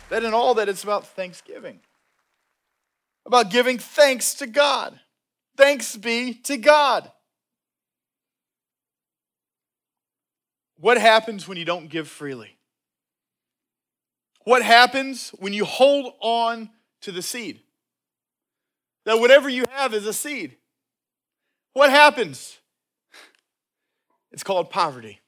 That in all that it's about thanksgiving. About giving thanks to God. Thanks be to God. What happens when you don't give freely? What happens when you hold on to the seed? That whatever you have is a seed. What happens? It's called poverty.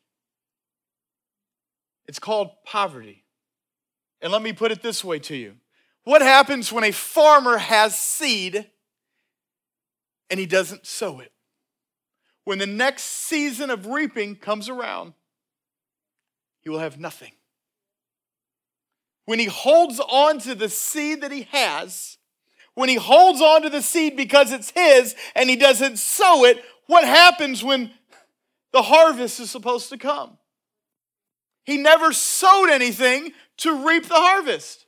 It's called poverty. And let me put it this way to you. What happens when a farmer has seed and he doesn't sow it? When the next season of reaping comes around, he will have nothing. When he holds on to the seed that he has, when he holds on to the seed because it's his and he doesn't sow it, what happens when the harvest is supposed to come? He never sowed anything to reap the harvest.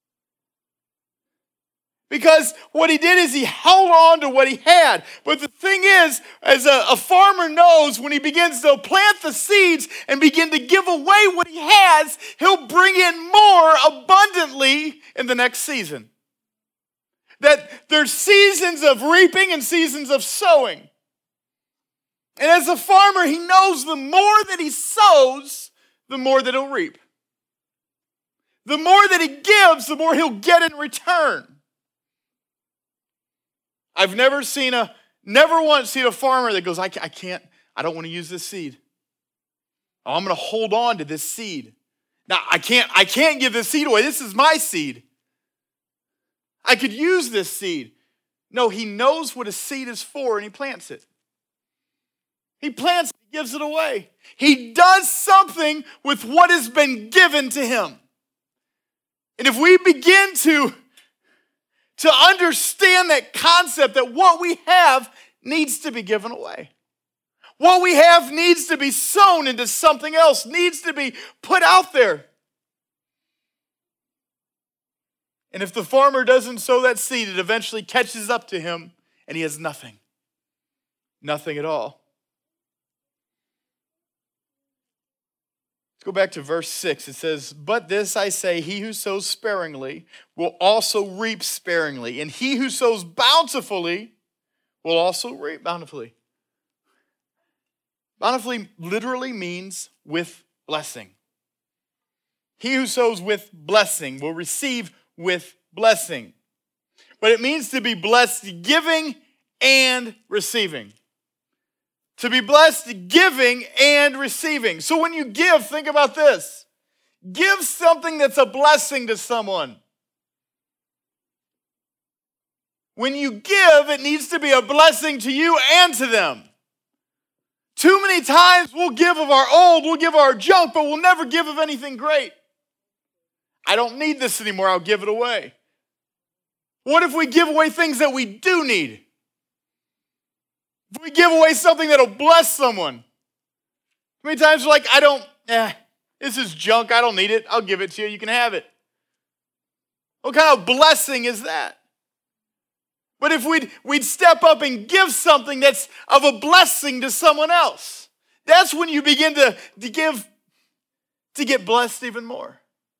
Because what he did is he held on to what he had. But the thing is, as a farmer knows, when he begins to plant the seeds and begin to give away what he has, he'll bring in more abundantly in the next season. That there's seasons of reaping and seasons of sowing. And as a farmer, he knows the more that he sows, the more that he'll reap. The more that he gives, the more he'll get in return. I've never once seen a farmer that goes, I don't want to use this seed. Oh, I'm going to hold on to this seed. Now, I can't give this seed away. This is my seed. I could use this seed. No, he knows what a seed is for and he plants it. He plants it, he gives it away. He does something with what has been given to him. And if we begin to understand that concept that what we have needs to be given away. What we have needs to be sown into something else, needs to be put out there. And if the farmer doesn't sow that seed, it eventually catches up to him and he has nothing. Nothing at all. Go back to verse 6. It says, "But this I say, he who sows sparingly will also reap sparingly, and he who sows bountifully will also reap bountifully." Bountifully literally means with blessing. He who sows with blessing will receive with blessing. But it means to be blessed giving and receiving. To be blessed giving and receiving. So when you give, think about this. Give something that's a blessing to someone. When you give, it needs to be a blessing to you and to them. Too many times we'll give of our old, we'll give of our junk, but we'll never give of anything great. I don't need this anymore, I'll give it away. What if we give away things that we do need? If we give away something that'll bless someone. How many times we're like, this is junk, I don't need it, I'll give it to you, you can have it. What kind of blessing is that? But if we'd step up and give something that's of a blessing to someone else, that's when you begin to give, to get blessed even more.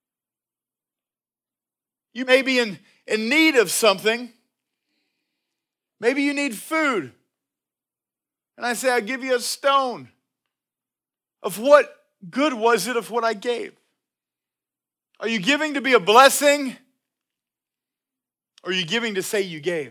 You may be in need of something. Maybe you need food. And I say, I'll give you a stone. Of what good was it of what I gave? Are you giving to be a blessing? Or are you giving to say you gave?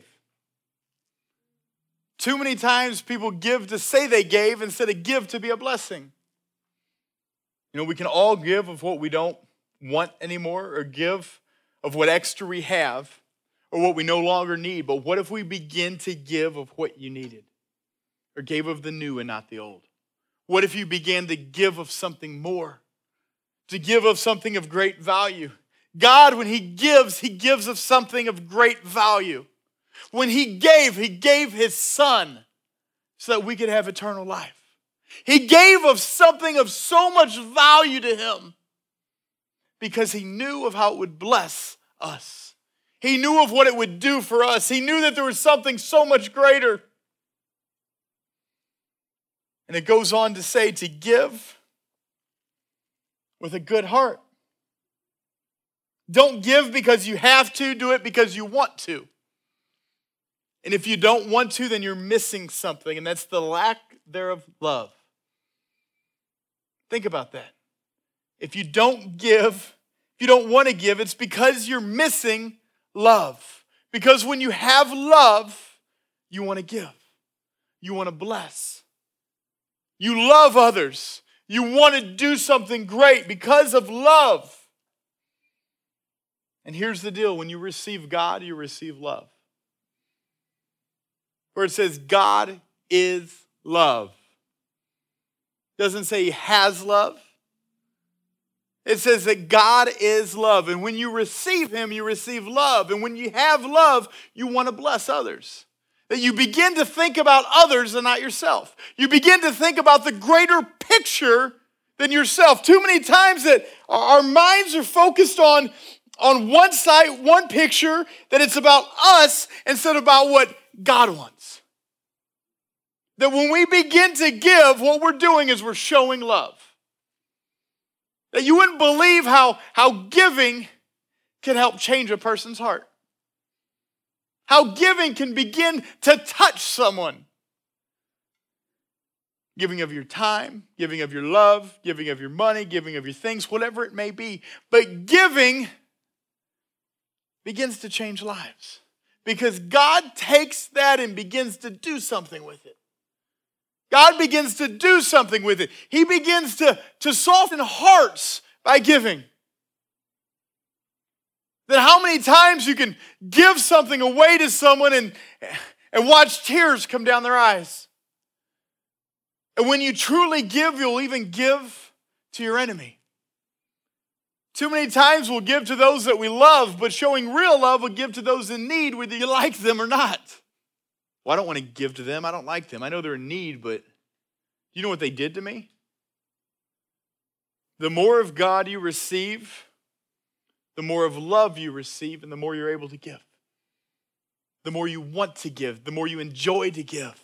Too many times people give to say they gave instead of give to be a blessing. You know, we can all give of what we don't want anymore or give of what extra we have or what we no longer need. But what if we begin to give of what you needed? Or gave of the new and not the old? What if you began to give of something more? To give of something of great value? God, when he gives of something of great value. When he gave his son so that we could have eternal life. He gave of something of so much value to him because he knew of how it would bless us. He knew of what it would do for us. He knew that there was something so much greater. And it goes on to say to give with a good heart. Don't give because you have to, do it because you want to. And if you don't want to, then you're missing something, and that's the lack thereof love. Think about that. If you don't give, if you don't want to give, it's because you're missing love. Because when you have love, you want to give. You want to bless. You love others. You want to do something great because of love. And here's the deal. When you receive God, you receive love. Where it says God is love. It doesn't say he has love. It says that God is love. And when you receive him, you receive love. And when you have love, you want to bless others. That you begin to think about others and not yourself. You begin to think about the greater picture than yourself. Too many times that our minds are focused on one side, one picture, that it's about us instead of about what God wants. That when we begin to give, what we're doing is we're showing love. That you wouldn't believe how giving can help change a person's heart. How giving can begin to touch someone. Giving of your time, giving of your love, giving of your money, giving of your things, whatever it may be. But giving begins to change lives. Because God takes that and begins to do something with it. God begins to do something with it. He begins to soften hearts by giving. That how many times you can give something away to someone and watch tears come down their eyes. And when you truly give, you'll even give to your enemy. Too many times we'll give to those that we love, but showing real love will give to those in need, whether you like them or not. Well, I don't want to give to them. I don't like them. I know they're in need, but you know what they did to me? The more of God you receive, the more of love you receive, and the more you're able to give. The more you want to give, the more you enjoy to give.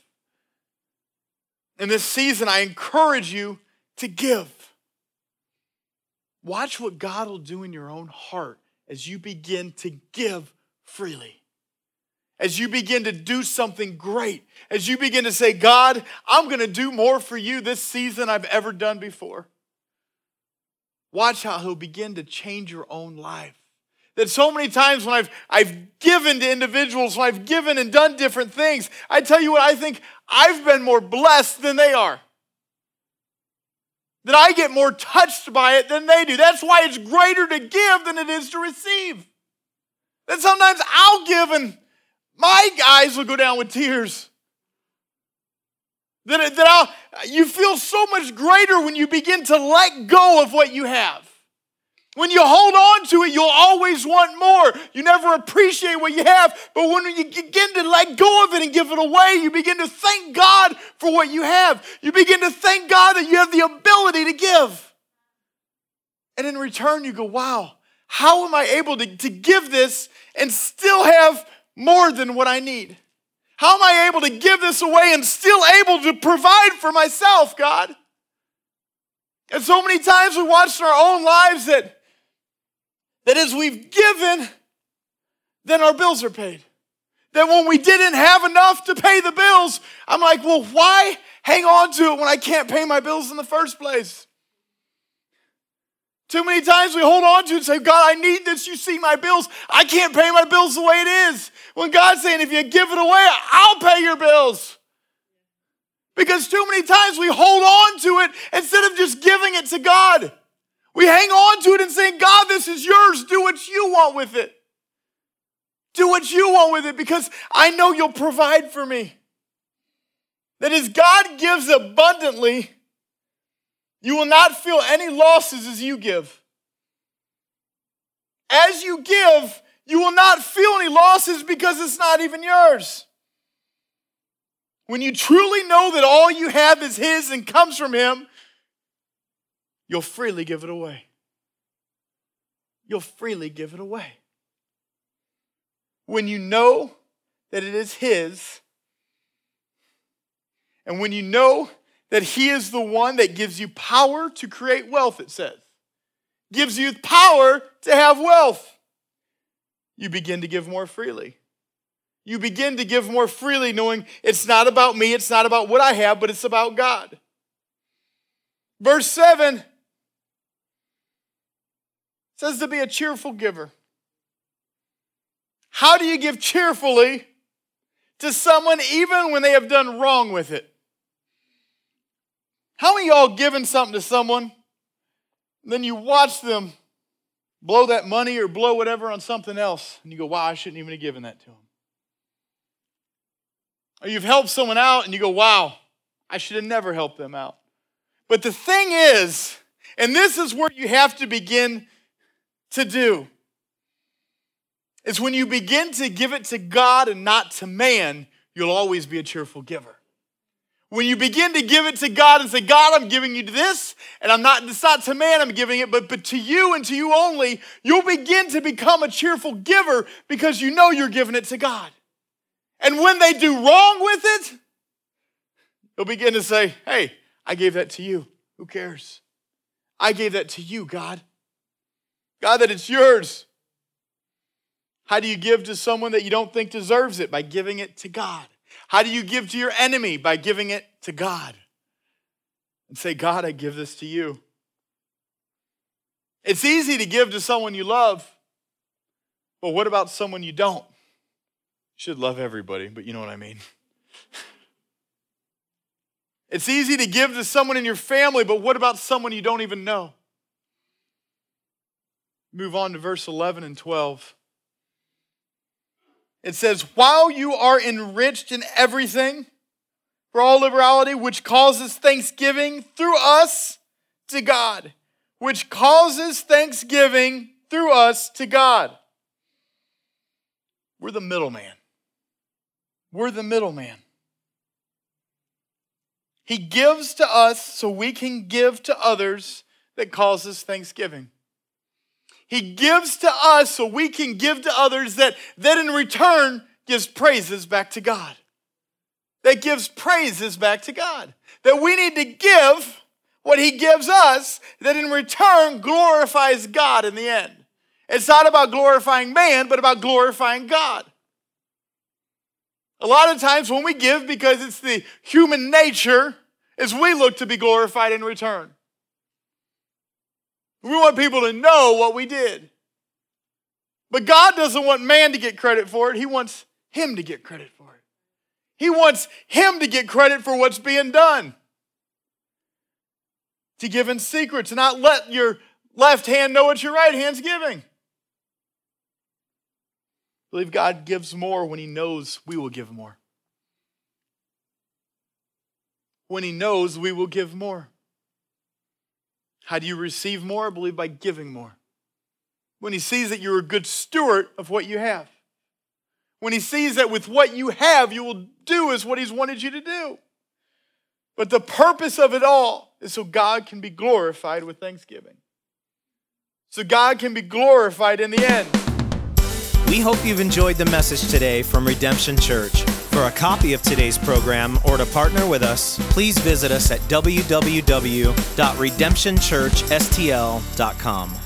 In this season, I encourage you to give. Watch what God will do in your own heart as you begin to give freely. As you begin to do something great. As you begin to say, God, I'm going to do more for you this season than I've ever done before. Watch how he'll begin to change your own life. That so many times when I've given to individuals, when I've given and done different things, I tell you what, I think I've been more blessed than they are. That I get more touched by it than they do. That's why it's greater to give than it is to receive. That sometimes I'll give and my eyes will go down with tears. You feel so much greater when you begin to let go of what you have. When you hold on to it, you'll always want more. You never appreciate what you have. But when you begin to let go of it and give it away, you begin to thank God for what you have. You begin to thank God that you have the ability to give. And in return, you go, wow, how am I able to give this and still have more than what I need? How am I able to give this away and still able to provide for myself, God? And so many times we watch in our own lives that as we've given, then our bills are paid. That when we didn't have enough to pay the bills, I'm like, well, why hang on to it when I can't pay my bills in the first place? Too many times we hold on to it and say, God, I need this. You see my bills. I can't pay my bills the way it is. When God's saying, if you give it away, I'll pay your bills. Because too many times we hold on to it instead of just giving it to God. We hang on to it and say, God, this is yours. Do what you want with it. Do what you want with it because I know you'll provide for me. That as God gives abundantly, you will not feel any losses as you give. As you give, you will not feel any losses because it's not even yours. When you truly know that all you have is his and comes from him, you'll freely give it away. You'll freely give it away. When you know that it is his, and when you know that he is the one that gives you power to create wealth, it says. Gives you power to have wealth. you begin to give more freely. You begin to give more freely knowing it's not about me, it's not about what I have, but it's about God. Verse 7 says to be a cheerful giver. How do you give cheerfully to someone even when they have done wrong with it? How many of y'all given something to someone, and then you watch them blow that money or blow whatever on something else, and you go, wow, I shouldn't even have given that to them. Or you've helped someone out, and you go, wow, I should have never helped them out. But the thing is, and this is where you have to begin to do, is when you begin to give it to God and not to man, you'll always be a cheerful giver. When you begin to give it to God and say, God, I'm giving you this, and it's not to man I'm giving it, but to you and to you only, you'll begin to become a cheerful giver because you know you're giving it to God. And when they do wrong with it, you'll begin to say, hey, I gave that to you. Who cares? I gave that to you, God. God, that it's yours. How do you give to someone that you don't think deserves it? By giving it to God. How do you give to your enemy? By giving it to God. And say, God, I give this to you. It's easy to give to someone you love, but what about someone you don't? You should love everybody, but you know what I mean. It's easy to give to someone in your family, but what about someone you don't even know? Move on to verse 11 and 12. It says, while you are enriched in everything for all liberality, which causes thanksgiving through us to God. Which causes thanksgiving through us to God. We're the middleman. We're the middleman. He gives to us so we can give to others that causes thanksgiving. He gives to us so we can give to others that in return gives praises back to God. That gives praises back to God. That we need to give what he gives us that in return glorifies God in the end. It's not about glorifying man, but about glorifying God. A lot of times when we give, because it's the human nature, is we look to be glorified in return. We want people to know what we did. But God doesn't want man to get credit for it. He wants him to get credit for it. He wants him to get credit for what's being done. To give in secret, to not let your left hand know what your right hand's giving. I believe God gives more when he knows we will give more. When he knows we will give more. How do you receive more? I believe by giving more. When he sees that you're a good steward of what you have. When he sees that with what you have, you will do is what he's wanted you to do. But the purpose of it all is so God can be glorified with thanksgiving. So God can be glorified in the end. We hope you've enjoyed the message today from Redemption Church. For a copy of today's program or to partner with us, please visit us at www.redemptionchurchstl.com.